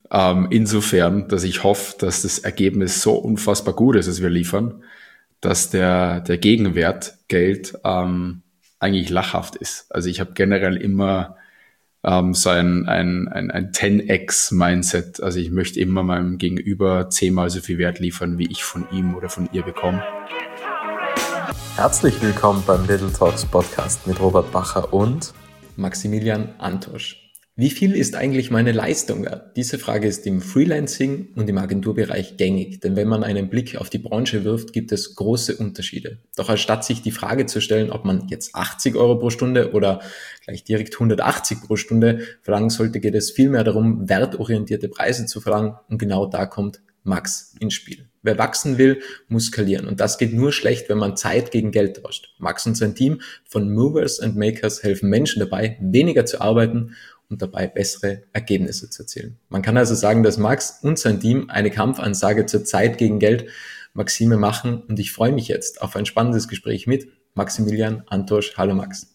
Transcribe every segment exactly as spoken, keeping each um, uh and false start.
Ähm, insofern, dass ich hoffe, dass das Ergebnis so unfassbar gut ist, das wir liefern, dass der, der Gegenwert Geld ähm, eigentlich lachhaft ist. Also ich habe generell immer ähm, so ein, ein, ein, ein zehn x-Mindset. Also ich möchte immer meinem Gegenüber zehnmal so viel Wert liefern, wie ich von ihm oder von ihr bekomme. Herzlich willkommen beim Little Talks Podcast mit Robert Bacher und Maximilian Antosch. Wie viel ist eigentlich meine Leistung wert? Diese Frage ist im Freelancing und im Agenturbereich gängig, denn wenn man einen Blick auf die Branche wirft, gibt es große Unterschiede. Doch anstatt sich die Frage zu stellen, ob man jetzt achtzig Euro pro Stunde oder gleich direkt hundertachtzig pro Stunde verlangen sollte, geht es vielmehr darum, wertorientierte Preise zu verlangen, und genau da kommt Max ins Spiel. Wer wachsen will, muss skalieren, und das geht nur schlecht, wenn man Zeit gegen Geld tauscht. Max und sein Team von Movers and Makers helfen Menschen dabei, weniger zu arbeiten und dabei bessere Ergebnisse zu erzielen. Man kann also sagen, dass Max und sein Team eine Kampfansage zur Zeit gegen Geld Maxime machen, und ich freue mich jetzt auf ein spannendes Gespräch mit Maximilian Antosch. Hallo Max.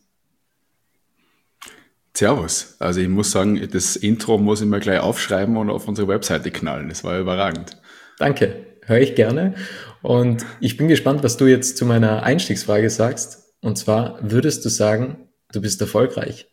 Servus. Also ich muss sagen, das Intro muss ich mir gleich aufschreiben und auf unsere Webseite knallen. Das war überragend. Danke, höre ich gerne. Und ich bin gespannt, was du jetzt zu meiner Einstiegsfrage sagst. Und zwar, würdest du sagen, du bist erfolgreich?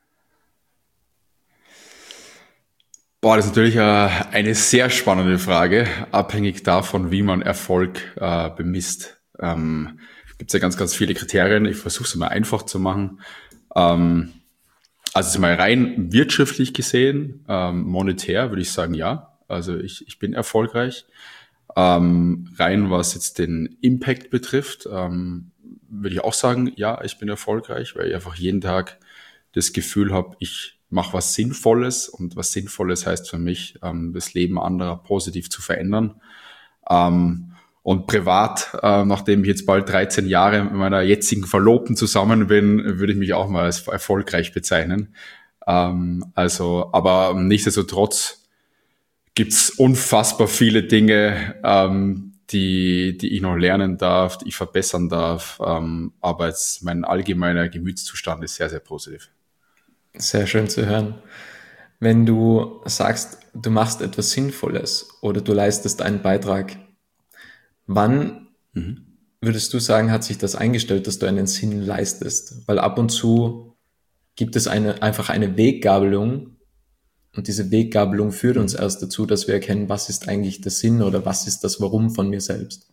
Boah, das ist natürlich eine sehr spannende Frage, abhängig davon, wie man Erfolg äh, bemisst. Ähm, gibt es ja ganz, ganz viele Kriterien. Ich versuche es mal einfach zu machen. Ähm, also mal rein wirtschaftlich gesehen, ähm, monetär würde ich sagen, ja. Also ich, ich bin erfolgreich. Ähm, rein was jetzt den Impact betrifft, ähm, würde ich auch sagen, ja, ich bin erfolgreich, weil ich einfach jeden Tag das Gefühl habe, ich mache was Sinnvolles, und was Sinnvolles heißt für mich, ähm, das Leben anderer positiv zu verändern. Ähm, und privat, äh, nachdem ich jetzt bald dreizehn Jahre mit meiner jetzigen Verlobten zusammen bin, würde ich mich auch mal als erfolgreich bezeichnen. Ähm, also, aber nichtsdestotrotz gibt's unfassbar viele Dinge, ähm, die, die ich noch lernen darf, die ich verbessern darf. Ähm, aber jetzt mein allgemeiner Gemütszustand ist sehr, sehr positiv. Sehr schön zu hören. Wenn du sagst, du machst etwas Sinnvolles oder du leistest einen Beitrag, wann Mhm. würdest du sagen, hat sich das eingestellt, dass du einen Sinn leistest? Weil ab und zu gibt es eine, einfach eine Weggabelung, und diese Weggabelung führt uns erst dazu, dass wir erkennen, was ist eigentlich der Sinn oder was ist das Warum von mir selbst.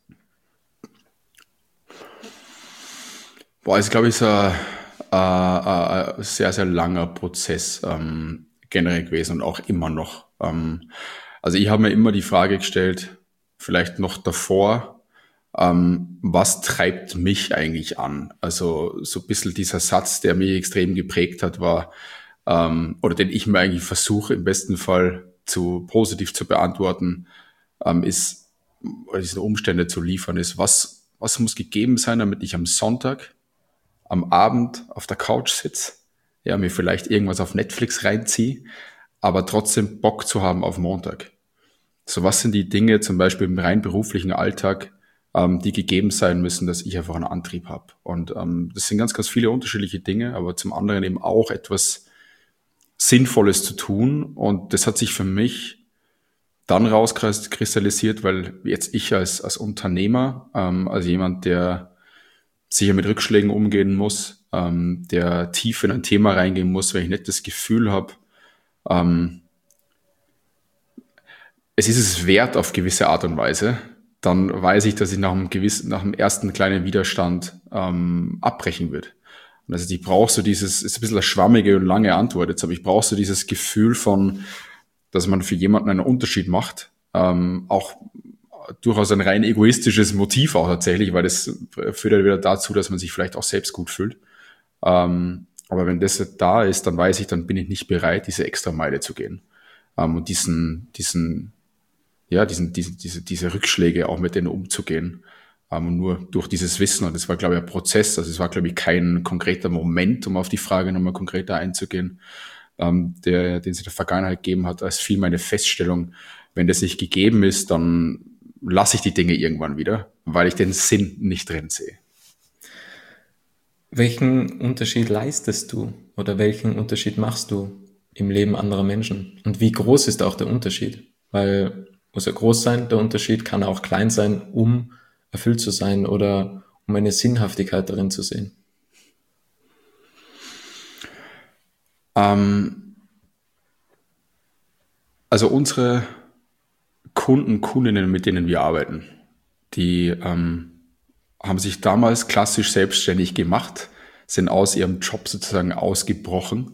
Boah, ist, glaube ich, so ein, ein, ein sehr, sehr langer Prozess ähm, generell gewesen und auch immer noch. Ähm, also ich habe mir immer die Frage gestellt, vielleicht noch davor, ähm, was treibt mich eigentlich an? Also so ein bisschen dieser Satz, der mich extrem geprägt hat, war, ähm, oder den ich mir eigentlich versuche, im besten Fall zu positiv zu beantworten, ähm, ist, oder diese Umstände zu liefern, ist, was, was muss gegeben sein, damit ich am Sonntag am Abend auf der Couch sitze, ja, mir vielleicht irgendwas auf Netflix reinziehe, aber trotzdem Bock zu haben auf Montag. So, was sind die Dinge, zum Beispiel im rein beruflichen Alltag, ähm, die gegeben sein müssen, dass ich einfach einen Antrieb habe? Und ähm, das sind ganz, ganz viele unterschiedliche Dinge, aber zum anderen eben auch etwas Sinnvolles zu tun. Und das hat sich für mich dann rauskristallisiert, weil jetzt ich als, als Unternehmer, ähm, als jemand, der sicher mit Rückschlägen umgehen muss, ähm, der tief in ein Thema reingehen muss, wenn ich nicht das Gefühl habe, ähm, es ist es wert auf gewisse Art und Weise, dann weiß ich, dass ich nach einem gewissen, nach einem ersten kleinen Widerstand ähm, abbrechen wird. Und also ich brauche so dieses, ist ein bisschen eine schwammige und lange Antwort jetzt, aber ich brauche so dieses Gefühl von, dass man für jemanden einen Unterschied macht, ähm, auch durchaus ein rein egoistisches Motiv auch tatsächlich, weil das führt ja wieder dazu, dass man sich vielleicht auch selbst gut fühlt. Ähm, aber wenn das da ist, dann weiß ich, dann bin ich nicht bereit, diese extra Meile zu gehen. Ähm, und diesen, diesen, ja, diesen, diese, diese, diese Rückschläge auch mit denen umzugehen. Ähm, und nur durch dieses Wissen, und das war, glaube ich, ein Prozess, also es war, glaube ich, kein konkreter Moment, um auf die Frage nochmal konkreter einzugehen, ähm, der, den es in der Vergangenheit gegeben hat, als viel meine Feststellung, wenn das nicht gegeben ist, dann lasse ich die Dinge irgendwann wieder, weil ich den Sinn nicht drin sehe. Welchen Unterschied leistest du oder welchen Unterschied machst du im Leben anderer Menschen? Und wie groß ist auch der Unterschied? Weil muss ja groß sein, der Unterschied kann auch klein sein, um erfüllt zu sein oder um eine Sinnhaftigkeit darin zu sehen. Ähm, also unsere Kunden, Kundinnen, mit denen wir arbeiten, die ähm, haben sich damals klassisch selbstständig gemacht, sind aus ihrem Job sozusagen ausgebrochen,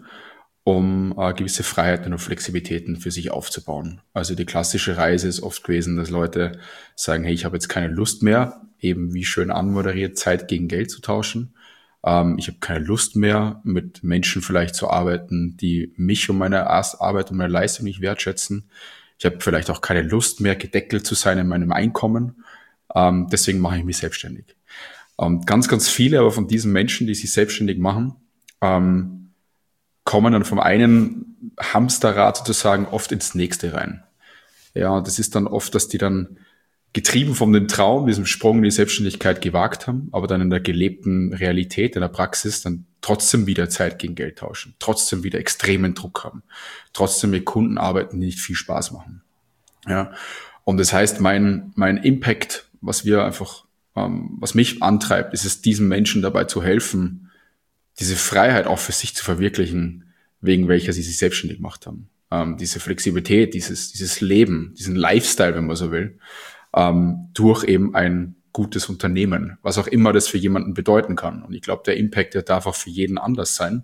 um äh, gewisse Freiheiten und Flexibilitäten für sich aufzubauen. Also die klassische Reise ist oft gewesen, dass Leute sagen, hey, ich habe jetzt keine Lust mehr, eben wie schön anmoderiert, Zeit gegen Geld zu tauschen. Ähm, ich habe keine Lust mehr, mit Menschen vielleicht zu arbeiten, die mich und meine Arbeit und meine Leistung nicht wertschätzen. Ich habe vielleicht auch keine Lust mehr, gedeckelt zu sein in meinem Einkommen. Ähm, deswegen mache ich mich selbstständig. Ähm, ganz, ganz viele aber von diesen Menschen, die sich selbstständig machen, ähm, kommen dann vom einen Hamsterrad sozusagen oft ins nächste rein. Ja, und das ist dann oft, dass die dann getrieben von dem Traum, diesem Sprung in die Selbstständigkeit gewagt haben, aber dann in der gelebten Realität, in der Praxis dann trotzdem wieder Zeit gegen Geld tauschen, trotzdem wieder extremen Druck haben, trotzdem mit Kunden arbeiten, die nicht viel Spaß machen. Ja, und das heißt, mein, mein Impact, was wir einfach, ähm, was mich antreibt, ist es, diesen Menschen dabei zu helfen, diese Freiheit auch für sich zu verwirklichen, wegen welcher sie sich selbstständig gemacht haben. Ähm, diese Flexibilität, dieses, dieses Leben, diesen Lifestyle, wenn man so will, ähm, durch eben ein gutes Unternehmen, was auch immer das für jemanden bedeuten kann. Und ich glaube, der Impact, der darf auch für jeden anders sein.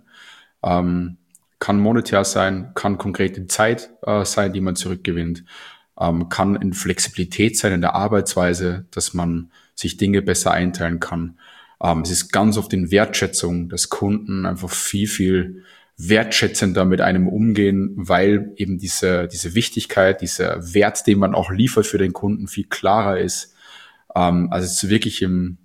Ähm, kann monetär sein, kann konkrete Zeit äh, sein, die man zurückgewinnt, ähm, kann in Flexibilität sein in der Arbeitsweise, dass man sich Dinge besser einteilen kann. Ähm, es ist ganz oft in Wertschätzung, dass Kunden einfach viel, viel wertschätzender mit einem umgehen, weil eben diese, diese Wichtigkeit, dieser Wert, den man auch liefert für den Kunden, viel klarer ist. Ähm, also es ist wirklich im,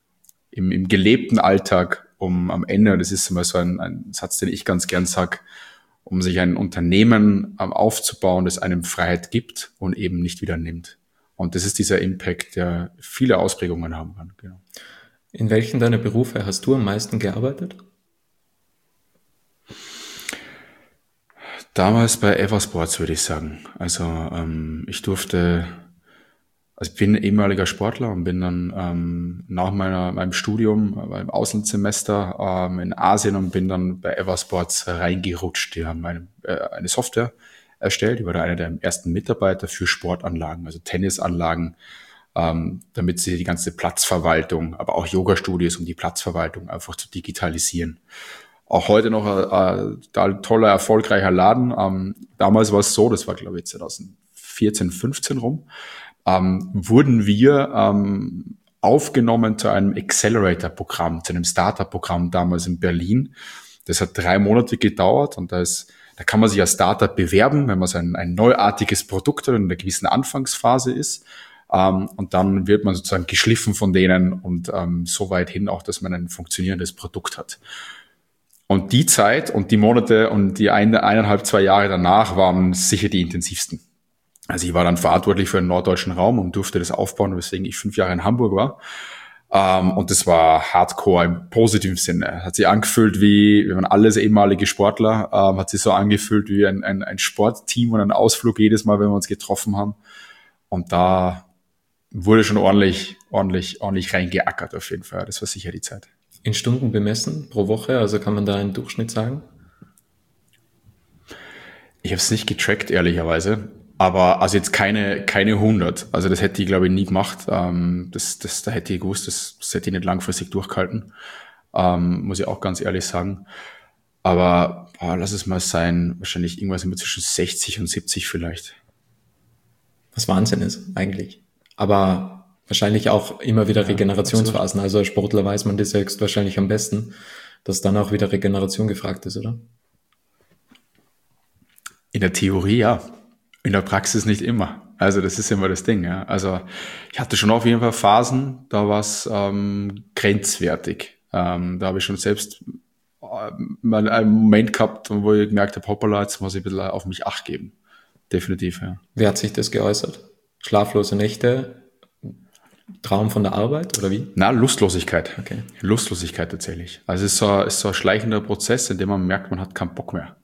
im, im gelebten Alltag, um am Ende, das ist immer so ein, ein Satz, den ich ganz gern sage, um sich ein Unternehmen ähm, aufzubauen, das einem Freiheit gibt und eben nicht wieder nimmt. Und das ist dieser Impact, der viele Ausprägungen haben kann. Genau. In welchen deiner Berufe hast du am meisten gearbeitet? Damals bei Eversports, würde ich sagen. Also ähm, ich durfte, also ich bin ehemaliger Sportler und bin dann ähm, nach meiner, meinem Studium, äh, beim Auslandssemester ähm, in Asien und bin dann bei Eversports reingerutscht. Die haben eine, äh, eine Software erstellt. Ich war da einer der ersten Mitarbeiter für Sportanlagen, also Tennisanlagen, ähm, damit sie die ganze Platzverwaltung, aber auch Yoga-Studios, um die Platzverwaltung einfach zu digitalisieren. Auch heute noch ein, ein toller, erfolgreicher Laden. Ähm, damals war es so, das war glaube ich zwanzig vierzehn, fünfzehn rum, ähm, wurden wir ähm, aufgenommen zu einem Accelerator-Programm, zu einem Startup-Programm damals in Berlin. Das hat drei Monate gedauert und da ist, da kann man sich als Startup bewerben, wenn man so ein, ein neuartiges Produkt hat und in einer gewissen Anfangsphase ist. Um, und dann wird man sozusagen geschliffen von denen und um, so weit hin auch, dass man ein funktionierendes Produkt hat. Und die Zeit und die Monate und die eine, eineinhalb, zwei Jahre danach waren sicher die intensivsten. Also ich war dann verantwortlich für den norddeutschen Raum und durfte das aufbauen, weswegen ich fünf Jahre in Hamburg war. Um, und das war Hardcore im positiven Sinne. Hat sich angefühlt wie, wir waren alles ehemalige Sportler, um, hat sich so angefühlt wie ein, ein, ein Sportteam und ein Ausflug jedes Mal, wenn wir uns getroffen haben. Und da wurde schon ordentlich, ordentlich, ordentlich reingeackert auf jeden Fall. Das war sicher die Zeit. In Stunden bemessen pro Woche, also kann man da einen Durchschnitt sagen? Ich habe es nicht getrackt, ehrlicherweise. Aber also jetzt keine keine hundert. Also das hätte ich, glaube ich, nie gemacht. Ähm, das, das, da hätte ich gewusst, das, das hätte ich nicht langfristig durchgehalten. Ähm, muss ich auch ganz ehrlich sagen. Aber boah, lass es mal sein, wahrscheinlich irgendwas immer zwischen sechzig und siebzig vielleicht. Was Wahnsinn ist eigentlich. Aber wahrscheinlich auch immer wieder Regenerationsphasen. Also als Sportler weiß man das selbst wahrscheinlich am besten, dass dann auch wieder Regeneration gefragt ist, oder? In der Theorie ja, in der Praxis nicht immer. Also das ist immer das Ding. Ja. Also ich hatte schon auf jeden Fall Phasen, da war es ähm, grenzwertig. Ähm, da habe ich schon selbst äh, mal einen Moment gehabt, wo ich gemerkt habe, hoppala, jetzt muss ich ein bisschen auf mich Acht geben. Definitiv, ja. Wie hat sich das geäußert? Schlaflose Nächte, Traum von der Arbeit oder wie? Na, Lustlosigkeit. Okay. Lustlosigkeit tatsächlich. Also es ist so, es ist so ein schleichender Prozess, in dem man merkt, man hat keinen Bock mehr.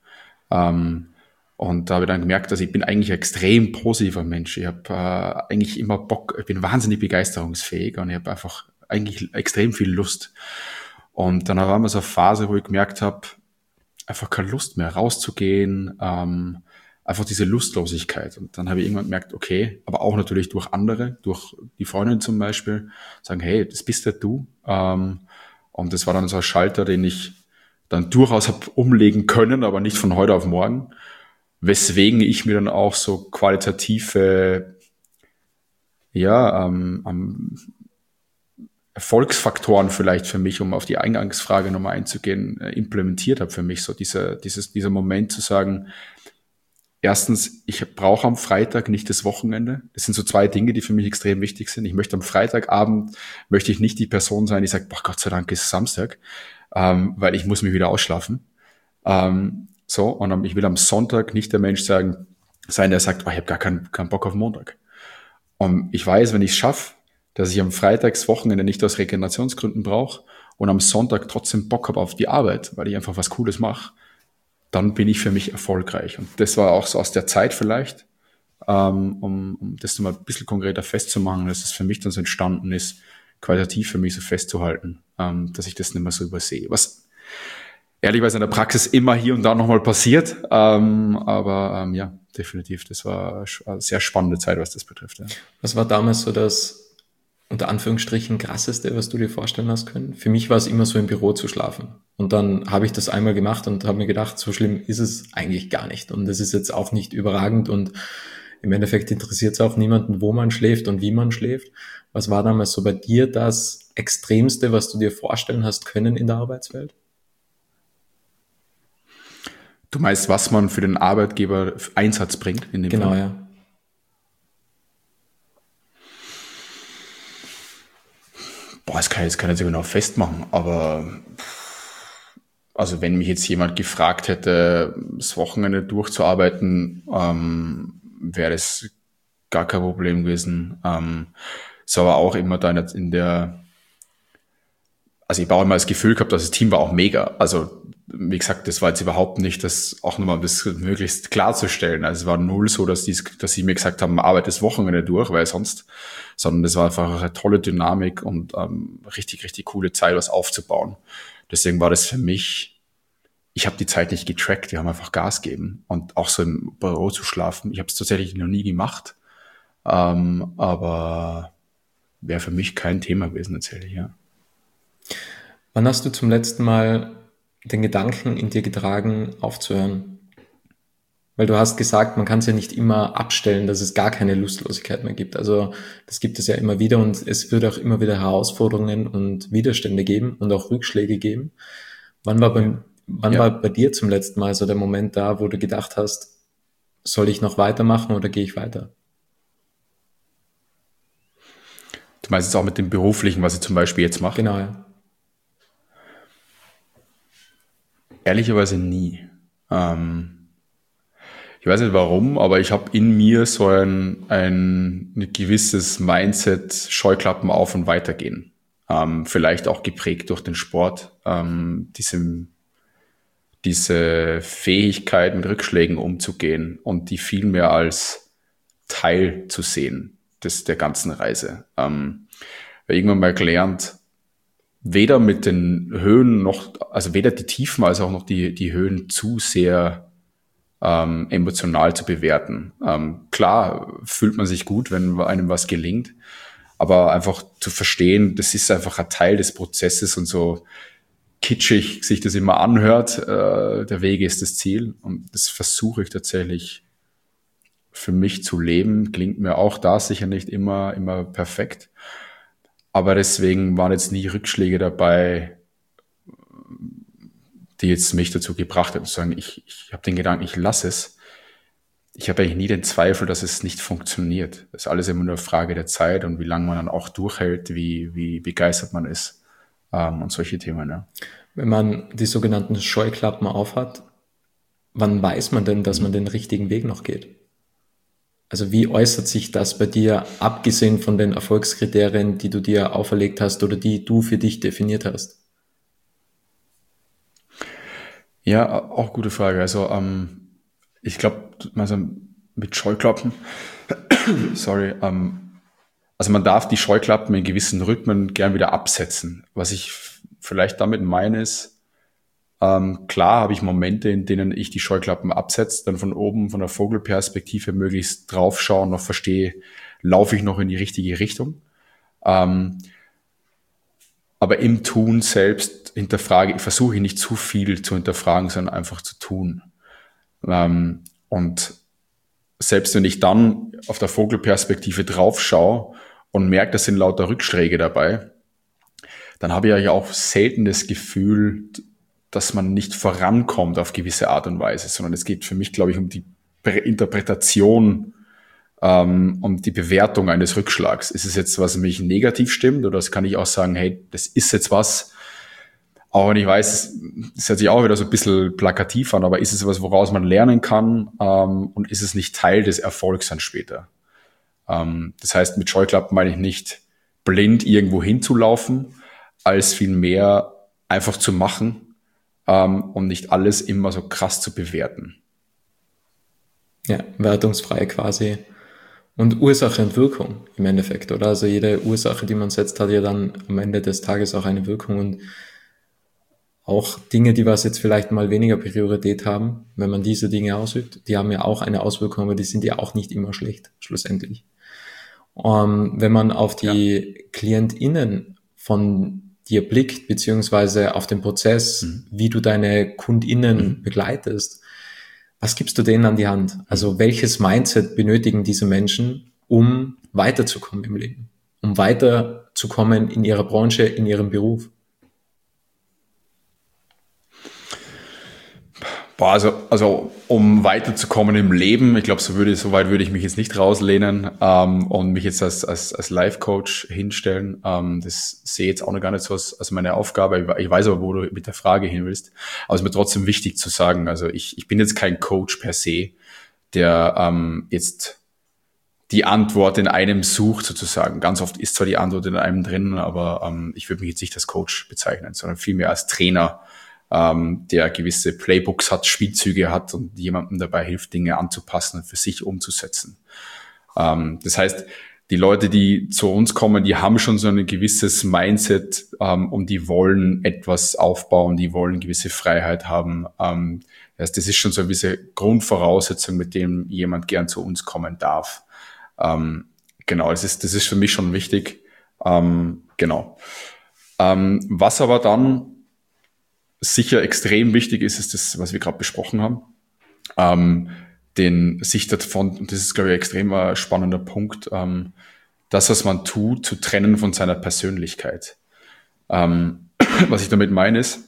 Ähm, und da habe ich dann gemerkt, dass ich bin eigentlich ein extrem positiver Mensch. Ich habe äh, eigentlich immer Bock, ich bin wahnsinnig begeisterungsfähig und ich habe einfach eigentlich extrem viel Lust. Und dann war immer so eine Phase, wo ich gemerkt habe, einfach keine Lust mehr rauszugehen, ähm, einfach diese Lustlosigkeit. Und dann habe ich irgendwann gemerkt, okay, aber auch natürlich durch andere, durch die Freundin zum Beispiel, sagen, hey, das bist ja du. Ähm, und das war dann so ein Schalter, den ich dann durchaus habe umlegen können, aber nicht von heute auf morgen. Weswegen ich mir dann auch so qualitative, ja, ähm, ähm, Erfolgsfaktoren vielleicht für mich, um auf die Eingangsfrage nochmal einzugehen, äh, implementiert habe für mich. So dieser, dieses, dieser Moment zu sagen, erstens, ich brauche am Freitag nicht das Wochenende. Das sind so zwei Dinge, die für mich extrem wichtig sind. Ich möchte am Freitagabend, möchte ich nicht die Person sein, die sagt, boah, Gott sei Dank ist Samstag, ähm, weil ich muss mich wieder ausschlafen. Ähm, so, und am- ich will am Sonntag nicht der Mensch sagen, sein, der sagt, boah, ich habe gar keinen, keinen Bock auf Montag. Und ich weiß, wenn ich es schaffe, dass ich am Freitags Wochenende nicht aus Regenerationsgründen brauche und am Sonntag trotzdem Bock habe auf die Arbeit, weil ich einfach was Cooles mache, dann bin ich für mich erfolgreich. Und das war auch so aus der Zeit vielleicht, ähm, um, um das nochmal ein bisschen konkreter festzumachen, dass es für mich dann so entstanden ist, qualitativ für mich so festzuhalten, ähm, dass ich das nicht mehr so übersehe. Was ehrlicherweise in der Praxis immer hier und da nochmal passiert, ähm, aber ähm, ja, definitiv, das war eine sehr spannende Zeit, was das betrifft. Ja. Was war damals so das unter Anführungsstrichen krasseste, was du dir vorstellen hast können? Für mich war es immer so, im Büro zu schlafen. Und dann habe ich das einmal gemacht und habe mir gedacht, so schlimm ist es eigentlich gar nicht. Und es ist jetzt auch nicht überragend und im Endeffekt interessiert es auch niemanden, wo man schläft und wie man schläft. Was war damals so bei dir das Extremste, was du dir vorstellen hast können in der Arbeitswelt? Du meinst, was man für den Arbeitgeber Einsatz bringt in dem Genau, Fall? ja. Boah, das kann ich jetzt gar nicht so genau festmachen, aber also wenn mich jetzt jemand gefragt hätte, das Wochenende durchzuarbeiten, ähm, wäre das gar kein Problem gewesen. Ähm, ist aber auch immer da in der, also ich habe auch immer das Gefühl gehabt, dass das Team war auch mega. Also wie gesagt, das war jetzt überhaupt nicht, das auch nochmal das möglichst klarzustellen. Also es war null so, dass die, dass sie mir gesagt haben, arbeite das Wochenende durch, weil sonst, sondern das war einfach eine tolle Dynamik und ähm, richtig, richtig coole Zeit, was aufzubauen. Deswegen war das für mich, ich habe die Zeit nicht getrackt, wir haben einfach Gas gegeben und auch so im Büro zu schlafen. Ich habe es tatsächlich noch nie gemacht, ähm, aber wäre für mich kein Thema gewesen, tatsächlich, ja. Wann hast du zum letzten Mal den Gedanken in dir getragen, aufzuhören? Weil du hast gesagt, man kann es ja nicht immer abstellen, dass es gar keine Lustlosigkeit mehr gibt. Also das gibt es ja immer wieder und es wird auch immer wieder Herausforderungen und Widerstände geben und auch Rückschläge geben. Wann war beim, wann Ja. war bei dir zum letzten Mal so der Moment da, wo du gedacht hast, soll ich noch weitermachen oder gehe ich weiter? Du meinst jetzt auch mit dem Beruflichen, was ich zum Beispiel jetzt mache? Genau, ja. Ehrlicherweise nie. Ähm, ich weiß nicht warum, aber ich habe in mir so ein, ein, ein gewisses Mindset, Scheuklappen auf und weitergehen. Ähm, vielleicht auch geprägt durch den Sport, ähm, diese, diese Fähigkeit, mit Rückschlägen umzugehen und die viel mehr als Teil zu sehen des, der ganzen Reise. Ähm, weil irgendwann mal gelernt, weder mit den Höhen noch, also weder die Tiefen als auch noch die, die Höhen zu sehr ähm, emotional zu bewerten. Ähm, klar fühlt man sich gut, wenn einem was gelingt, aber einfach zu verstehen, das ist einfach ein Teil des Prozesses und so kitschig sich das immer anhört, äh, der Weg ist das Ziel und das versuche ich tatsächlich für mich zu leben. Klingt mir auch da sicher nicht immer, immer perfekt. Aber deswegen waren jetzt nie Rückschläge dabei, die jetzt mich dazu gebracht haben, zu sagen, ich, ich habe den Gedanken, ich lasse es. Ich habe eigentlich nie den Zweifel, dass es nicht funktioniert. Das ist alles immer nur eine Frage der Zeit und wie lange man dann auch durchhält, wie, wie begeistert man ist ähm, und solche Themen. Ja. Wenn man die sogenannten Scheuklappen aufhat, wann weiß man denn, dass man den richtigen Weg noch geht? Also wie äußert sich das bei dir, abgesehen von den Erfolgskriterien, die du dir auferlegt hast oder die du für dich definiert hast? Ja, auch gute Frage. Also ähm, ich glaube, also mit Scheuklappen, sorry, ähm, also man darf die Scheuklappen in gewissen Rhythmen gern wieder absetzen. Was ich f- vielleicht damit meine ist, ähm, klar habe ich Momente, in denen ich die Scheuklappen absetze, dann von oben, von der Vogelperspektive möglichst draufschauen, noch verstehe, laufe ich noch in die richtige Richtung. Ähm, aber im Tun selbst hinterfrage, versuche ich nicht zu viel zu hinterfragen, sondern einfach zu tun. Ähm, und selbst wenn ich dann auf der Vogelperspektive drauf schaue und merke, da sind lauter Rückschläge dabei, dann habe ich ja auch selten das Gefühl, dass man nicht vorankommt auf gewisse Art und Weise, sondern es geht für mich, glaube ich, um die Interpretation, ähm, um die Bewertung eines Rückschlags. Ist es jetzt, was mich negativ stimmt, oder kann ich auch sagen, hey, das ist jetzt was, auch wenn ich weiß, das hört sich auch wieder so ein bisschen plakativ an, aber ist es was, woraus man lernen kann, ähm, und ist es nicht Teil des Erfolgs dann später? Ähm, das heißt, mit Scheuklappen meine ich nicht blind irgendwo hinzulaufen, als vielmehr einfach zu machen, ähm, und nicht alles immer so krass zu bewerten. Ja, wertungsfrei quasi. Und Ursache und Wirkung im Endeffekt, oder? Also jede Ursache, die man setzt, hat ja dann am Ende des Tages auch eine Wirkung, und auch Dinge, die was jetzt vielleicht mal weniger Priorität haben, wenn man diese Dinge ausübt, die haben ja auch eine Auswirkung, aber die sind ja auch nicht immer schlecht, schlussendlich. Ähm, wenn man auf die KlientInnen von dir blickt, beziehungsweise auf den Prozess, Mhm. wie du deine KundInnen begleitest, was gibst du denen an die Hand? Also welches Mindset benötigen diese Menschen, um weiterzukommen im Leben, um weiterzukommen in ihrer Branche, in ihrem Beruf? Boah, also, also um weiterzukommen im Leben, ich glaube, so würde, so weit würde ich mich jetzt nicht rauslehnen, ähm, und mich jetzt als, als, als Life-Coach hinstellen. Ähm, das sehe ich jetzt auch noch gar nicht so als, als meine Aufgabe. Ich weiß aber, wo du mit der Frage hin willst. Aber es ist mir trotzdem wichtig zu sagen, also ich, ich bin jetzt kein Coach per se, der ähm, jetzt die Antwort in einem sucht sozusagen. Ganz oft ist zwar die Antwort in einem drin, aber ähm, ich würde mich jetzt nicht als Coach bezeichnen, sondern vielmehr als Trainer, ähm, der gewisse Playbooks hat, Spielzüge hat und jemandem dabei hilft, Dinge anzupassen und für sich umzusetzen. Ähm, das heißt, die Leute, die zu uns kommen, die haben schon so ein gewisses Mindset, ähm, und die wollen etwas aufbauen, die wollen gewisse Freiheit haben. Ähm, das heißt, das ist schon so eine gewisse Grundvoraussetzung, mit dem jemand gern zu uns kommen darf. Ähm, genau, das ist, das ist für mich schon wichtig. Ähm, genau. Ähm, was aber dann sicher extrem wichtig ist, ist das, was wir gerade besprochen haben. Ähm, den sich davon, und das ist, glaube ich, ein extrem äh, spannender Punkt, ähm, das, was man tut, zu trennen von seiner Persönlichkeit. Ähm, was ich damit meine ist,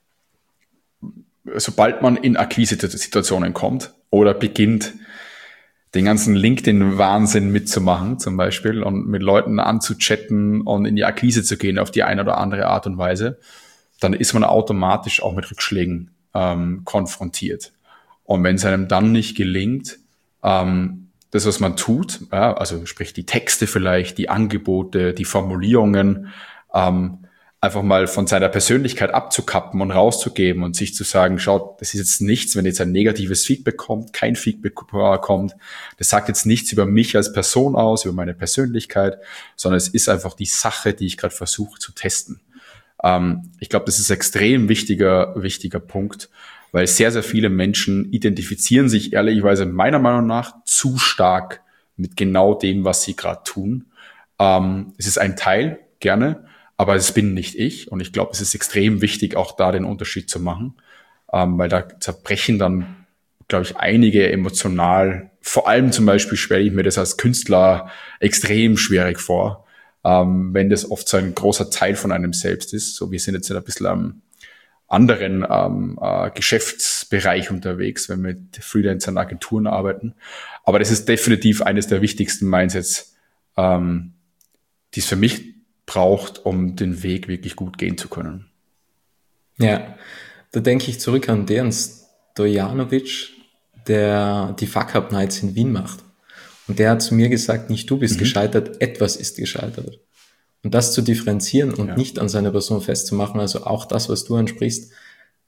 sobald man in Akquise-Situationen kommt oder beginnt, den ganzen LinkedIn-Wahnsinn mitzumachen zum Beispiel und mit Leuten anzuchatten und in die Akquise zu gehen auf die eine oder andere Art und Weise, dann ist man automatisch auch mit Rückschlägen ähm, konfrontiert. Und wenn es einem dann nicht gelingt, ähm, das, was man tut, ja, also sprich die Texte vielleicht, die Angebote, die Formulierungen, ähm, einfach mal von seiner Persönlichkeit abzukappen und rauszugeben und sich zu sagen, schaut, das ist jetzt nichts, wenn jetzt ein negatives Feedback kommt, kein Feedback kommt, das sagt jetzt nichts über mich als Person aus, über meine Persönlichkeit, sondern es ist einfach die Sache, die ich gerade versuche zu testen. Ähm, ich glaube, das ist ein extrem wichtiger, wichtiger Punkt, weil sehr, sehr viele Menschen identifizieren sich ehrlicherweise meiner Meinung nach zu stark mit genau dem, was sie gerade tun. Ähm, es ist ein Teil, gerne, aber es bin nicht ich. Und ich glaube, es ist extrem wichtig, auch da den Unterschied zu machen, ähm, weil da zerbrechen dann, glaube ich, einige emotional. Vor allem zum Beispiel stelle ich mir das als Künstler extrem schwierig vor, ähm, wenn das oft so ein großer Teil von einem selbst ist. So, wir sind jetzt ein bisschen am anderen ähm, äh, Geschäftsbereich unterwegs, wenn wir mit Freelancern, Agenturen arbeiten. Aber das ist definitiv eines der wichtigsten Mindsets, ähm, die es für mich braucht, um den Weg wirklich gut gehen zu können. Ja, da denke ich zurück an Dejan Stojanovic, der die Fuck Up Nights in Wien macht. Und der hat zu mir gesagt, nicht du bist mhm. gescheitert, etwas ist gescheitert. Und das zu differenzieren und ja. nicht an seiner Person festzumachen, also auch das, was du ansprichst,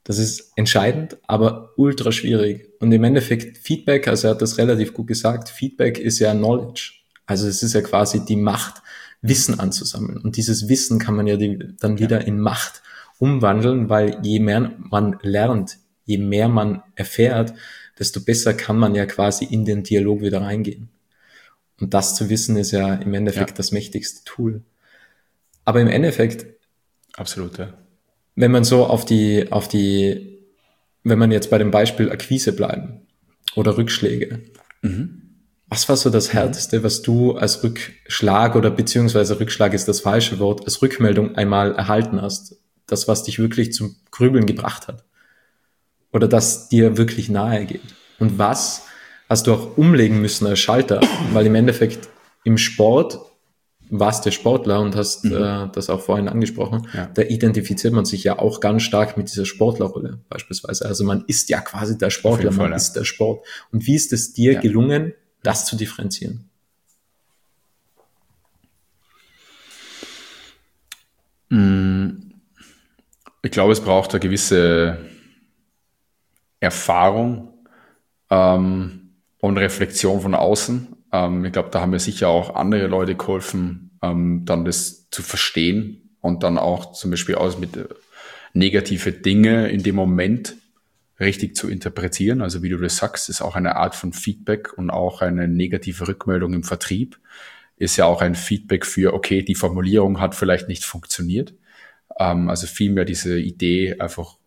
Das ist entscheidend, aber ultra schwierig. Und im Endeffekt Feedback, also er hat das relativ gut gesagt, Feedback ist ja Knowledge. Also es ist ja quasi die Macht, Wissen anzusammeln. Und dieses Wissen kann man ja die, dann wieder in Macht umwandeln, weil je mehr man lernt, je mehr man erfährt, desto besser kann man ja quasi in den Dialog wieder reingehen. Und das zu wissen ist ja im Endeffekt ja. das mächtigste Tool. Aber im Endeffekt, absolut, ja. Wenn man so auf die, auf die, wenn man jetzt bei dem Beispiel Akquise bleiben oder Rückschläge, mhm. was war so das Härteste, was du als Rückschlag oder beziehungsweise Rückschlag ist das falsche Wort, als Rückmeldung einmal erhalten hast? Das, was dich wirklich zum Grübeln gebracht hat? Oder das dir wirklich nahe geht? Und was hast du auch umlegen müssen als Schalter? Weil im Endeffekt im Sport warst der Sportler und hast mhm. äh, das auch vorhin angesprochen, ja. da identifiziert man sich ja auch ganz stark mit dieser Sportlerrolle beispielsweise. Also man ist ja quasi der Sportler, man Fall, ja. ist der Sport. Und wie ist es dir ja. gelungen, das zu differenzieren? Ich glaube, es braucht eine gewisse Erfahrung ähm, und Reflexion von außen. Ähm, ich glaube, da haben mir sicher auch andere Leute geholfen, ähm, dann das zu verstehen und dann auch zum Beispiel aus mit äh, negative Dinge in dem Moment richtig zu interpretieren. Also wie du das sagst, ist auch eine Art von Feedback und auch eine negative Rückmeldung im Vertrieb ist ja auch ein Feedback für, okay, die Formulierung hat vielleicht nicht funktioniert. Ähm, also vielmehr diese Idee einfach,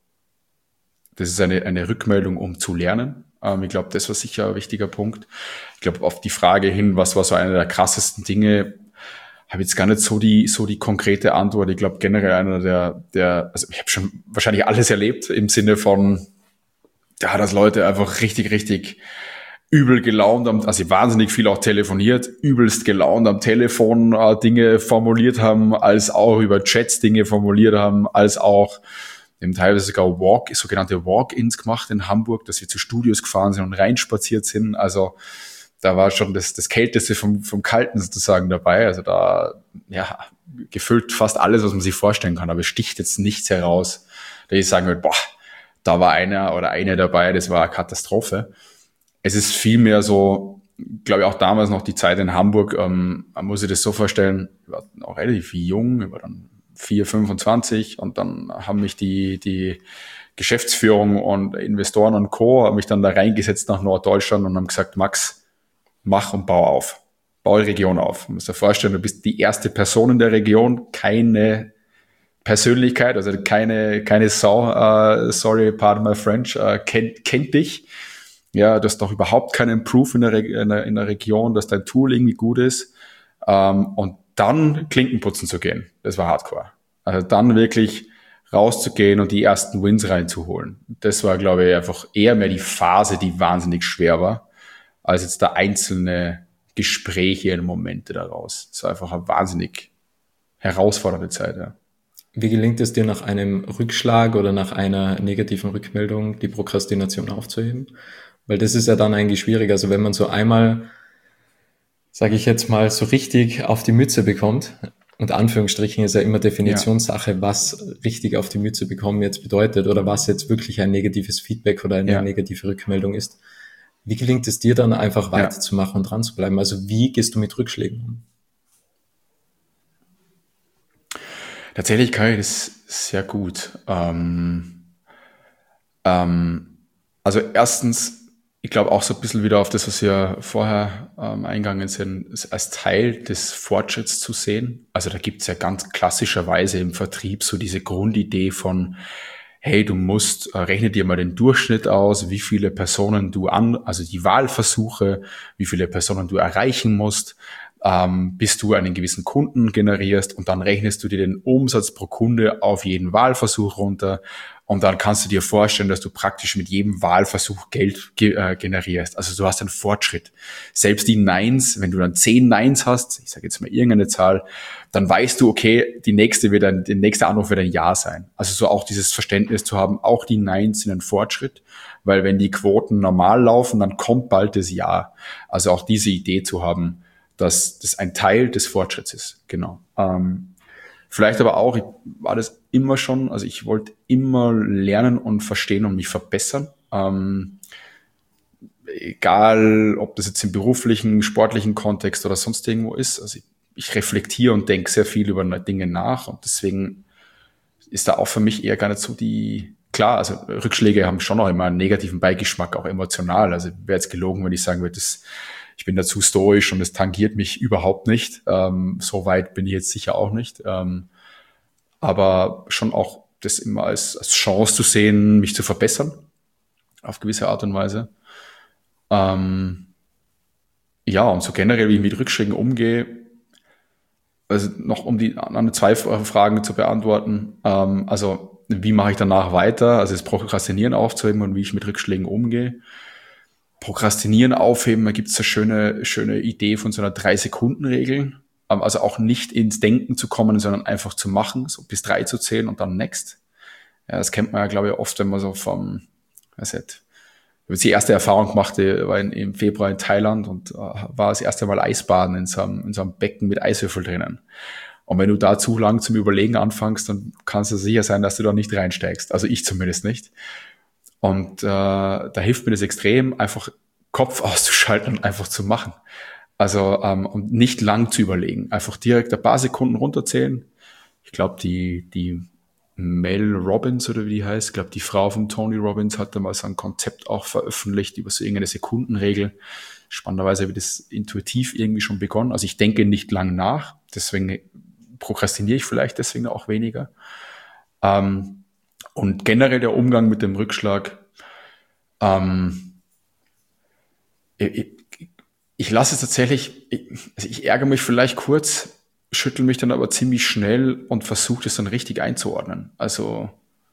das ist eine, eine Rückmeldung, um zu lernen. Ähm, ich glaube, das war sicher ein wichtiger Punkt. Ich glaube, auf die Frage hin, was war so eine der krassesten Dinge, habe jetzt gar nicht so die so die konkrete Antwort. Ich glaube, generell einer der, der also ich habe schon wahrscheinlich alles erlebt im Sinne von, ja, dass Leute einfach richtig, richtig übel gelaunt haben, also wahnsinnig viel auch telefoniert, übelst gelaunt am Telefon äh, Dinge formuliert haben, als auch über Chats Dinge formuliert haben, als auch wir haben teilweise sogar Walk, sogenannte Walk-ins gemacht in Hamburg, dass wir zu Studios gefahren sind und reinspaziert sind. Also da war schon das, das Kälteste vom, vom Kalten sozusagen dabei. Also da, ja, gefüllt fast alles, was man sich vorstellen kann. Aber es sticht jetzt nichts heraus, da ich sagen würde, boah, da war einer oder eine dabei, das war eine Katastrophe. Es ist vielmehr so, glaube ich, auch damals noch die Zeit in Hamburg, ähm, man muss sich das so vorstellen, ich war auch relativ jung, ich war dann vier, fünfundzwanzig und dann haben mich die, die Geschäftsführung und Investoren und Co. haben mich dann da reingesetzt nach Norddeutschland und haben gesagt, Max, mach und bau auf. Bau die Region auf. Du musst dir vorstellen, du bist die erste Person in der Region, keine Persönlichkeit, also keine, keine Sau, uh, sorry, pardon my French, uh, kennt, kennt dich. Ja, du hast doch überhaupt keinen Proof in der, Re- in der, in der Region, dass dein Tool irgendwie gut ist. Um, und dann Klinken putzen zu gehen, das war Hardcore. Also dann wirklich rauszugehen und die ersten Wins reinzuholen. Das war, glaube ich, einfach eher mehr die Phase, die wahnsinnig schwer war, als jetzt da einzelne Gespräche und Momente daraus. Es war einfach eine wahnsinnig herausfordernde Zeit, ja. Wie gelingt es dir nach einem Rückschlag oder nach einer negativen Rückmeldung, die Prokrastination aufzuheben? Weil das ist ja dann eigentlich schwierig. Also wenn man so einmal, sage ich jetzt mal, so richtig auf die Mütze bekommt, und Anführungsstrichen ist ja immer Definitionssache, ja. was richtig auf die Mütze bekommen jetzt bedeutet oder was jetzt wirklich ein negatives Feedback oder eine ja. negative Rückmeldung ist. Wie gelingt es dir dann einfach weiterzumachen ja. und dran zu bleiben? Also wie gehst du mit Rückschlägen um? Tatsächlich kann ich das sehr gut. Ähm, ähm, also erstens, ich glaube auch so ein bisschen wieder auf das, was wir vorher ähm, eingegangen sind, als Teil des Fortschritts zu sehen. Also da gibt es ja ganz klassischerweise im Vertrieb so diese Grundidee von, hey, du musst, äh, rechne dir mal den Durchschnitt aus, wie viele Personen du an, also die Wahlversuche, wie viele Personen du erreichen musst, ähm, bis du einen gewissen Kunden generierst und dann rechnest du dir den Umsatz pro Kunde auf jeden Wahlversuch runter und dann kannst du dir vorstellen, dass du praktisch mit jedem Wahlversuch Geld ge- äh, generierst. Also du hast einen Fortschritt. Selbst die Neins, wenn du dann zehn Neins hast, ich sage jetzt mal irgendeine Zahl, dann weißt du, okay, die nächste wird ein, der nächste Anruf wird ein Ja sein. Also so auch dieses Verständnis zu haben, auch die Neins sind ein Fortschritt, weil wenn die Quoten normal laufen, dann kommt bald das Ja. Also auch diese Idee zu haben, dass das ein Teil des Fortschritts ist. Genau. Ähm, Vielleicht aber auch, ich war das immer schon, also ich wollte immer lernen und verstehen und mich verbessern. Ähm, egal, ob das jetzt im beruflichen, sportlichen Kontext oder sonst irgendwo ist. Also ich, ich reflektiere und denke sehr viel über Dinge nach und deswegen ist da auch für mich eher gar nicht so die, klar, also Rückschläge haben schon auch immer einen negativen Beigeschmack, auch emotional. Also wäre jetzt gelogen, wenn ich sagen würde, das, ich bin da zu stoisch und es tangiert mich überhaupt nicht. Ähm, so weit bin ich jetzt sicher auch nicht. Ähm, aber schon auch das immer als, als Chance zu sehen, mich zu verbessern, auf gewisse Art und Weise. Ähm, ja, und so generell, wie ich mit Rückschlägen umgehe, also noch um die anderen zwei Fragen zu beantworten. Ähm, also wie mache ich danach weiter? Also das Prokrastinieren aufzuheben und wie ich mit Rückschlägen umgehe. Prokrastinieren aufheben, da gibt es eine schöne, schöne Idee von so einer Drei-Sekunden-Regel. Ähm, also auch nicht ins Denken zu kommen, sondern einfach zu machen, so bis drei zu zählen und dann next. Ja, das kennt man ja, glaube ich, oft, wenn man so vom, weiß nicht, ich habe die erste Erfahrung gemacht, die war in, im Februar in Thailand und äh, war das erste Mal Eisbaden in so, einem, in so einem Becken mit Eiswürfel drinnen. Und wenn du da zu lang zum Überlegen anfängst, dann kannst du sicher sein, dass du da nicht reinsteigst. Also ich zumindest nicht. Und äh, da hilft mir das extrem, einfach Kopf auszuschalten und einfach zu machen. Also ähm, und nicht lang zu überlegen. Einfach direkt ein paar Sekunden runterzählen. Ich glaube, die, die Mel Robbins oder wie die heißt, ich glaube, die Frau von Tony Robbins hat da mal so ein Konzept auch veröffentlicht über so irgendeine Sekundenregel. Spannenderweise habe ich das intuitiv irgendwie schon begonnen. Also ich denke nicht lang nach, deswegen prokrastiniere ich vielleicht deswegen auch weniger. Ähm, und generell der Umgang mit dem Rückschlag, ähm, ich, ich, ich lasse es tatsächlich, ich, also ich ärgere mich vielleicht kurz, schüttel mich dann aber ziemlich schnell und versuche das dann richtig einzuordnen. Also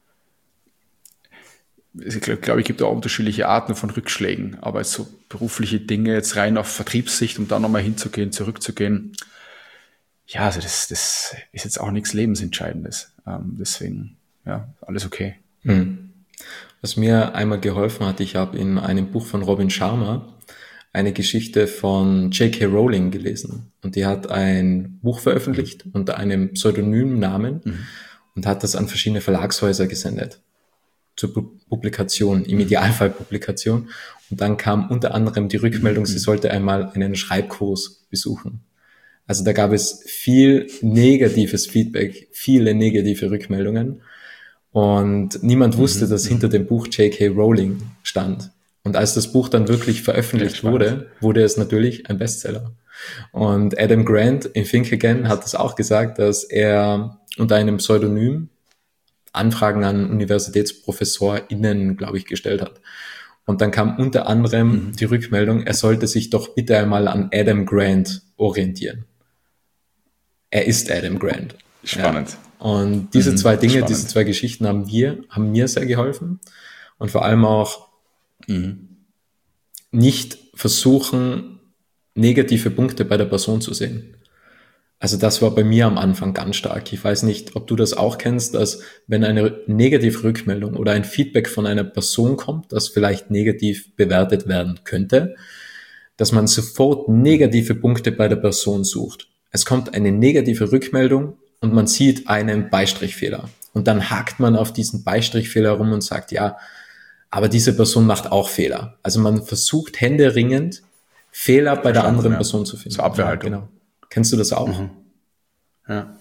ich glaube, glaub, ich gibt auch unterschiedliche Arten von Rückschlägen, aber so berufliche Dinge jetzt rein auf Vertriebssicht, um da nochmal hinzugehen, zurückzugehen, ja, also das, das ist jetzt auch nichts Lebensentscheidendes. Ähm, deswegen, ja, alles okay. Mhm. Was mir einmal geholfen hat, ich habe in einem Buch von Robin Sharma eine Geschichte von J K Rowling gelesen und die hat ein Buch veröffentlicht unter einem pseudonymen Namen mhm. und hat das an verschiedene Verlagshäuser gesendet zur Publikation, im Idealfall Publikation. Und dann kam unter anderem die Rückmeldung, mhm. sie sollte einmal einen Schreibkurs besuchen. Also da gab es viel negatives Feedback, viele negative Rückmeldungen und niemand wusste, mhm. dass hinter dem Buch J K Rowling stand. Und als das Buch dann wirklich veröffentlicht wurde, wurde es natürlich ein Bestseller. Und Adam Grant in Think Again hat das auch gesagt, dass er unter einem Pseudonym Anfragen an UniversitätsprofessorInnen, glaube ich, gestellt hat. Und dann kam unter anderem mhm. die Rückmeldung, er sollte sich doch bitte einmal an Adam Grant orientieren. Er ist Adam Grant. Spannend. Ja. Und diese mhm, zwei Dinge, spannend. diese zwei Geschichten haben wir, haben mir sehr geholfen. Und vor allem auch mhm. nicht versuchen, negative Punkte bei der Person zu sehen. Also das war bei mir am Anfang ganz stark. Ich weiß nicht, ob du das auch kennst, dass wenn eine negative Rückmeldung oder ein Feedback von einer Person kommt, das vielleicht negativ bewertet werden könnte, dass man sofort negative Punkte bei der Person sucht. Es kommt eine negative Rückmeldung und man sieht einen Beistrichfehler. Und dann hakt man auf diesen Beistrichfehler rum und sagt, ja, aber diese Person macht auch Fehler. Also man versucht händeringend, Fehler bei der anderen ja. Person zu finden. Zur Abwehrhaltung. Ja, genau. Kennst du das auch? Mhm. Ja.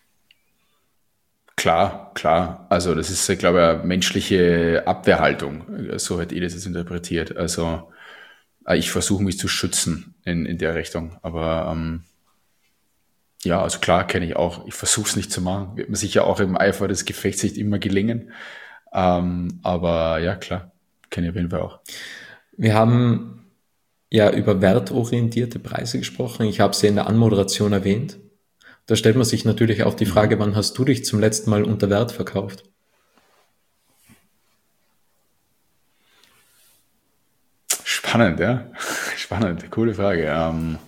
Klar, klar. Also das ist, ich glaube, eine menschliche Abwehrhaltung. So hätte ich das jetzt interpretiert. Also ich versuche mich zu schützen in, in der Richtung. Aber ähm, ja, also klar kenne ich auch. Ich versuche es nicht zu machen. Wird mir sicher auch im Eifer des Gefechts nicht immer gelingen. Ähm, aber ja, klar, kenne ich auf jeden Fall auch. Wir haben ja über wertorientierte Preise gesprochen. Ich habe sie in der Anmoderation erwähnt. Da stellt man sich natürlich auch die Frage, wann hast du dich zum letzten Mal unter Wert verkauft? Spannend, ja. Spannend, coole Frage. Ähm,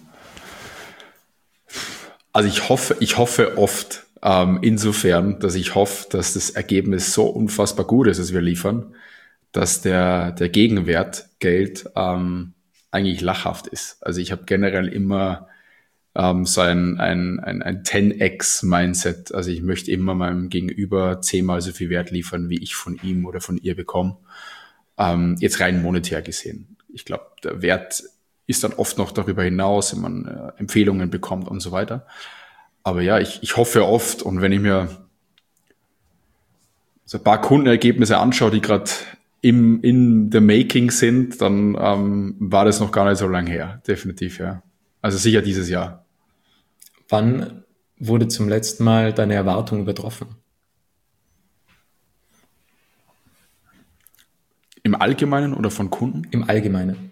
also ich hoffe, ich hoffe oft, ähm, insofern, dass ich hoffe, dass das Ergebnis so unfassbar gut ist, das wir liefern, dass der, der Gegenwert Geld ähm, eigentlich lachhaft ist. Also ich habe generell immer ähm, so ein, ein, ein, ein zehn x Mindset. Also ich möchte immer meinem Gegenüber zehnmal so viel Wert liefern, wie ich von ihm oder von ihr bekomme. Ähm, jetzt rein monetär gesehen. Ich glaube, der Wert ist dann oft noch darüber hinaus, wenn man äh, Empfehlungen bekommt und so weiter. Aber ja, ich, ich hoffe oft, und wenn ich mir so ein paar Kundenergebnisse anschaue, die gerade im in the making sind, dann ähm, war das noch gar nicht so lange her, definitiv, ja. Also sicher dieses Jahr. Wann wurde zum letzten Mal deine Erwartung übertroffen? Im Allgemeinen oder von Kunden? Im Allgemeinen.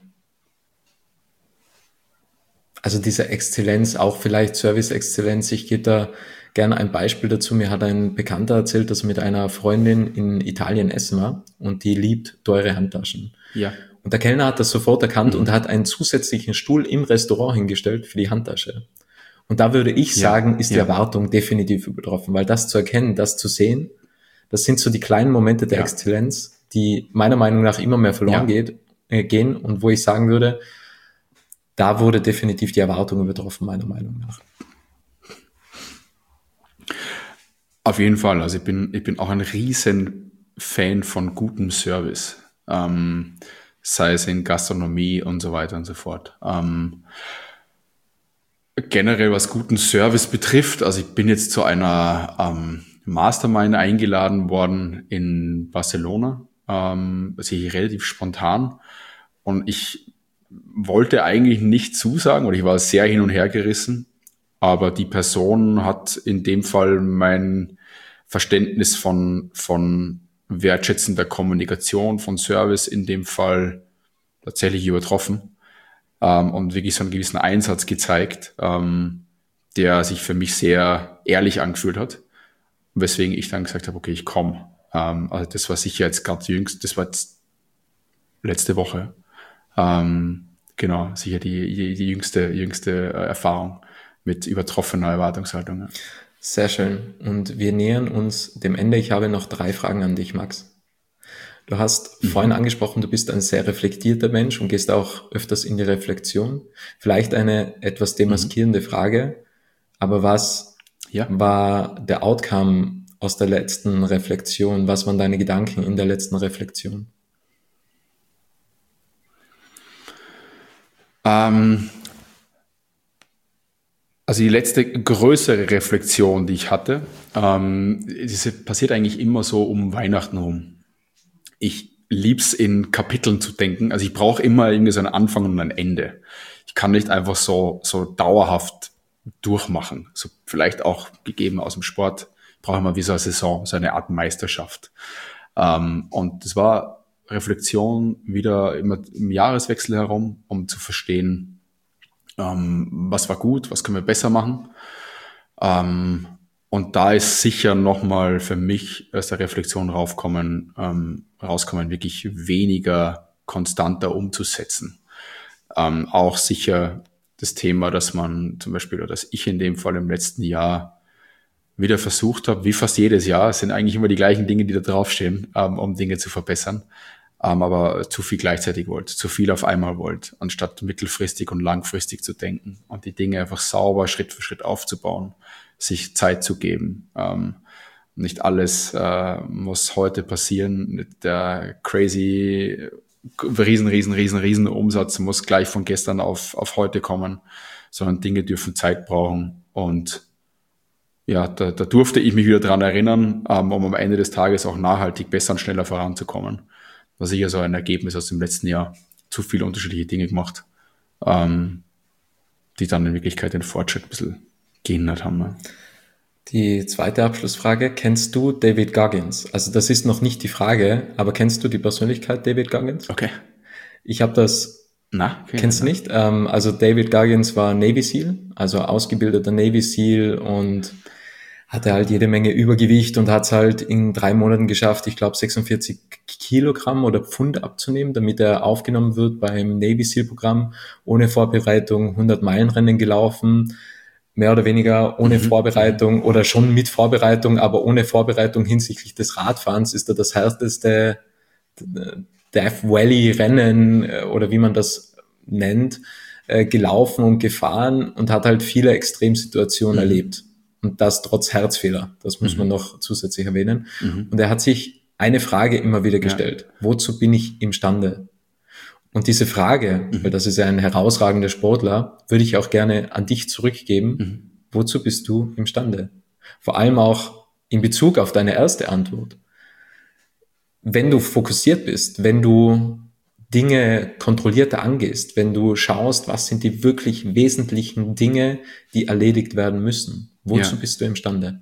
Also diese Exzellenz, auch vielleicht Service-Exzellenz. Ich gebe da gerne ein Beispiel dazu. Mir hat ein Bekannter erzählt, dass er mit einer Freundin in Italien essen war und die liebt teure Handtaschen. Ja. Und der Kellner hat das sofort erkannt mhm. und hat einen zusätzlichen Stuhl im Restaurant hingestellt für die Handtasche. Und da würde ich sagen, ja, ist die ja. Erwartung definitiv übertroffen, weil das zu erkennen, das zu sehen, das sind so die kleinen Momente der ja. Exzellenz, die meiner Meinung nach immer mehr verloren ja. geht, äh, gehen und wo ich sagen würde, da wurde definitiv die Erwartung übertroffen, meiner Meinung nach. Auf jeden Fall. Also ich bin, ich bin auch ein riesen Fan von gutem Service. Ähm, sei es in Gastronomie und so weiter und so fort. Ähm, generell was guten Service betrifft, also ich bin jetzt zu einer ähm, Mastermind eingeladen worden in Barcelona, ähm, also relativ spontan, und ich wollte eigentlich nicht zusagen, oder ich war sehr hin und her gerissen, aber die Person hat in dem Fall mein Verständnis von, von wertschätzender Kommunikation, von Service in dem Fall tatsächlich übertroffen, ähm, und wirklich so einen gewissen Einsatz gezeigt, ähm, der sich für mich sehr ehrlich angefühlt hat, weswegen ich dann gesagt habe, okay, ich komme. Ähm, also das war sicher jetzt gerade jüngst, das war jetzt letzte Woche. Ähm, genau, sicher die, die, die jüngste, jüngste Erfahrung mit übertroffener Erwartungshaltung. Ja. Sehr schön. Und wir nähern uns dem Ende. Ich habe noch drei Fragen an dich, Max. Du hast mhm. vorhin angesprochen, du bist ein sehr reflektierter Mensch und gehst auch öfters in die Reflexion. Vielleicht eine etwas demaskierende mhm. Frage, aber was ja. war der Outcome aus der letzten Reflexion? Was waren deine Gedanken in der letzten Reflexion? Ähm, also die letzte größere Reflexion, die ich hatte, ähm, diese passiert eigentlich immer so um Weihnachten rum. Ich lieb's in Kapiteln zu denken. Also ich brauche immer irgendwie so einen Anfang und ein Ende. Ich kann nicht einfach so so dauerhaft durchmachen. So vielleicht auch gegeben aus dem Sport. Ich brauche immer wie so eine Saison, so eine Art Meisterschaft. Ähm, und das war Reflexion wieder immer im Jahreswechsel herum, um zu verstehen, ähm, was war gut, was können wir besser machen. Ähm, und da ist sicher nochmal für mich aus der Reflexion raufkommen, ähm, rauskommen, wirklich weniger konstanter umzusetzen. Ähm, auch sicher das Thema, dass man zum Beispiel, oder dass ich in dem Fall im letzten Jahr wieder versucht habe, wie fast jedes Jahr, es sind eigentlich immer die gleichen Dinge, die da draufstehen, ähm, um Dinge zu verbessern, ähm, aber zu viel gleichzeitig wollt, zu viel auf einmal wollt, anstatt mittelfristig und langfristig zu denken und die Dinge einfach sauber Schritt für Schritt aufzubauen, sich Zeit zu geben. Ähm, nicht alles äh, muss heute passieren. Der crazy, riesen, riesen, riesen, riesen Umsatz muss gleich von gestern auf, auf heute kommen, sondern Dinge dürfen Zeit brauchen. Und ja, da, da durfte ich mich wieder dran erinnern, ähm, um am Ende des Tages auch nachhaltig besser und schneller voranzukommen. War sicher so ein Ergebnis aus dem letzten Jahr. Zu viele unterschiedliche Dinge gemacht, ähm, die dann in Wirklichkeit den Fortschritt ein bisschen gehindert haben. Ne? Die zweite Abschlussfrage, kennst du David Goggins? Also das ist noch nicht die Frage, aber kennst du die Persönlichkeit David Goggins? Okay. Ich habe das, Na, okay, kennst du nicht? Ähm, also David Goggins war Navy SEAL, also ausgebildeter Navy SEAL und hatte halt jede Menge Übergewicht und hat es halt in drei Monaten geschafft, ich glaube sechsundvierzig Kilogramm oder Pfund abzunehmen, damit er aufgenommen wird beim Navy SEAL-Programm, ohne Vorbereitung, hundert Meilen Rennen gelaufen, mehr oder weniger ohne mhm. Vorbereitung oder schon mit Vorbereitung, aber ohne Vorbereitung hinsichtlich des Radfahrens ist er das härteste Death Valley Rennen oder wie man das nennt, äh, gelaufen und gefahren und hat halt viele Extremsituationen mhm. erlebt. Und das trotz Herzfehler. Das muss mhm. man noch zusätzlich erwähnen. Mhm. Und er hat sich eine Frage immer wieder gestellt. Ja. Wozu bin ich imstande? Und diese Frage, mhm. weil das ist ja ein herausragender Sportler, würde ich auch gerne an dich zurückgeben. Mhm. Wozu bist du imstande? Vor allem auch in Bezug auf deine erste Antwort. Wenn du fokussiert bist, wenn du Dinge kontrollierter angehst, wenn du schaust, was sind die wirklich wesentlichen Dinge, die erledigt werden müssen. Wozu ja. bist du imstande?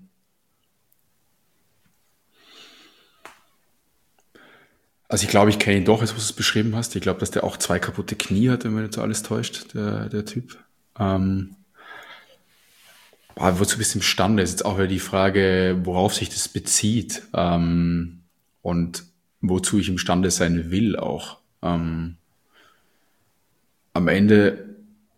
Also ich glaube, ich kenne ihn doch, als du es beschrieben hast. Ich glaube, dass der auch zwei kaputte Knie hat, wenn man jetzt alles täuscht, der, der Typ. Ähm, boah, wozu bist du imstande? Ist jetzt auch wieder die Frage, worauf sich das bezieht. Ähm, und wozu ich imstande sein will auch. Ähm, am Ende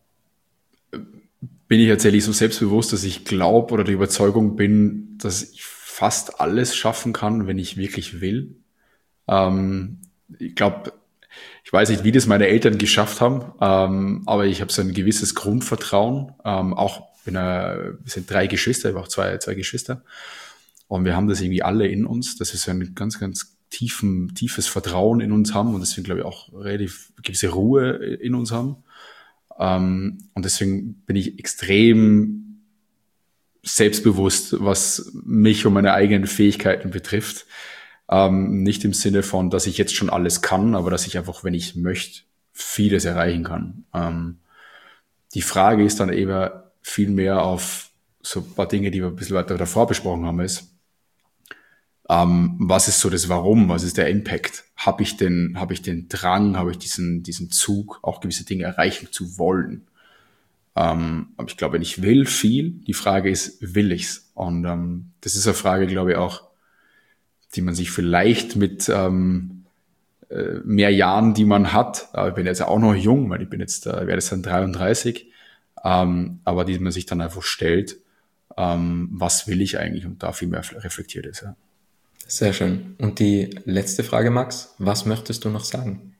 bin ich tatsächlich so selbstbewusst, dass ich glaube oder der Überzeugung bin, dass ich fast alles schaffen kann, wenn ich wirklich will. Ähm, ich glaube, ich weiß nicht, wie das meine Eltern geschafft haben, ähm, aber ich habe so ein gewisses Grundvertrauen. Ähm, auch bin eine, wir sind drei Geschwister, ich habe auch zwei, zwei Geschwister. Und wir haben das irgendwie alle in uns. Das ist so ein ganz, ganz tiefen, tiefes Vertrauen in uns haben und deswegen glaube ich auch relativ gewisse Ruhe in uns haben. Ähm, und deswegen bin ich extrem selbstbewusst, was mich und meine eigenen Fähigkeiten betrifft. Ähm, nicht im Sinne von, dass ich jetzt schon alles kann, aber dass ich einfach, wenn ich möchte, vieles erreichen kann. Ähm, die Frage ist dann eben viel mehr auf so ein paar Dinge, die wir ein bisschen weiter davor besprochen haben, ist, Ähm, was ist so das Warum? Was ist der Impact? Habe ich den, habe ich den Drang, habe ich diesen, diesen Zug, auch gewisse Dinge erreichen zu wollen? Ähm, aber ich glaube, wenn ich will, viel. Die Frage ist, will ich's? Und ähm, das ist eine Frage, glaube ich, auch, die man sich vielleicht mit ähm, äh, mehr Jahren, die man hat, aber ich bin jetzt auch noch jung, weil ich bin jetzt, äh, werde jetzt dann dreiunddreißig, ähm, aber die man sich dann einfach stellt, ähm, was will ich eigentlich? Und da viel mehr reflektiert ist, ja. Sehr schön. Und die letzte Frage, Max, was möchtest du noch sagen?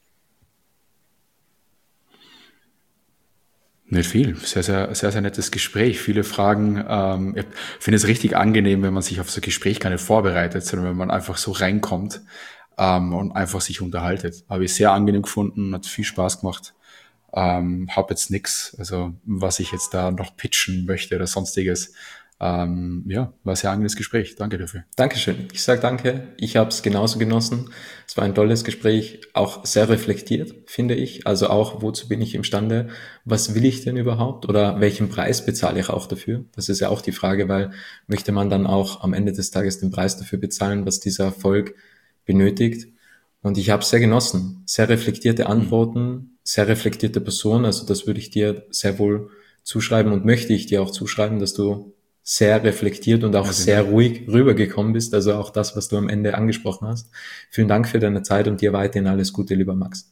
Nicht viel. Sehr, sehr, sehr, sehr nettes Gespräch. Viele Fragen. Ähm, ich finde es richtig angenehm, wenn man sich auf so ein Gespräch gar nicht vorbereitet, sondern wenn man einfach so reinkommt ähm, und einfach sich unterhaltet. Habe ich sehr angenehm gefunden, hat viel Spaß gemacht. Ähm, habe jetzt nichts, also was ich jetzt da noch pitchen möchte oder sonstiges. Ähm, ja, war ein sehr angenehmes Gespräch. Danke dafür. Dankeschön. Ich sage danke. Ich habe es genauso genossen. Es war ein tolles Gespräch, auch sehr reflektiert, finde ich. Also auch, wozu bin ich imstande? Was will ich denn überhaupt? Oder welchen Preis bezahle ich auch dafür? Das ist ja auch die Frage, weil möchte man dann auch am Ende des Tages den Preis dafür bezahlen, was dieser Erfolg benötigt? Und ich habe es sehr genossen. Sehr reflektierte Antworten, sehr reflektierte Person. Also das würde ich dir sehr wohl zuschreiben und möchte ich dir auch zuschreiben, dass du sehr reflektiert und auch ja, sehr ruhig rübergekommen bist. Also auch das, was du am Ende angesprochen hast. Vielen Dank für deine Zeit und dir weiterhin alles Gute, lieber Max.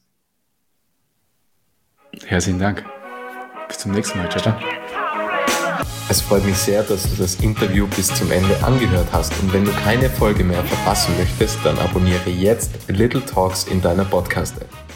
Herzlichen Dank. Bis zum nächsten Mal. Ciao, ciao. Es freut mich sehr, dass du das Interview bis zum Ende angehört hast. Und wenn du keine Folge mehr verpassen möchtest, dann abonniere jetzt Little Talks in deiner Podcast-App.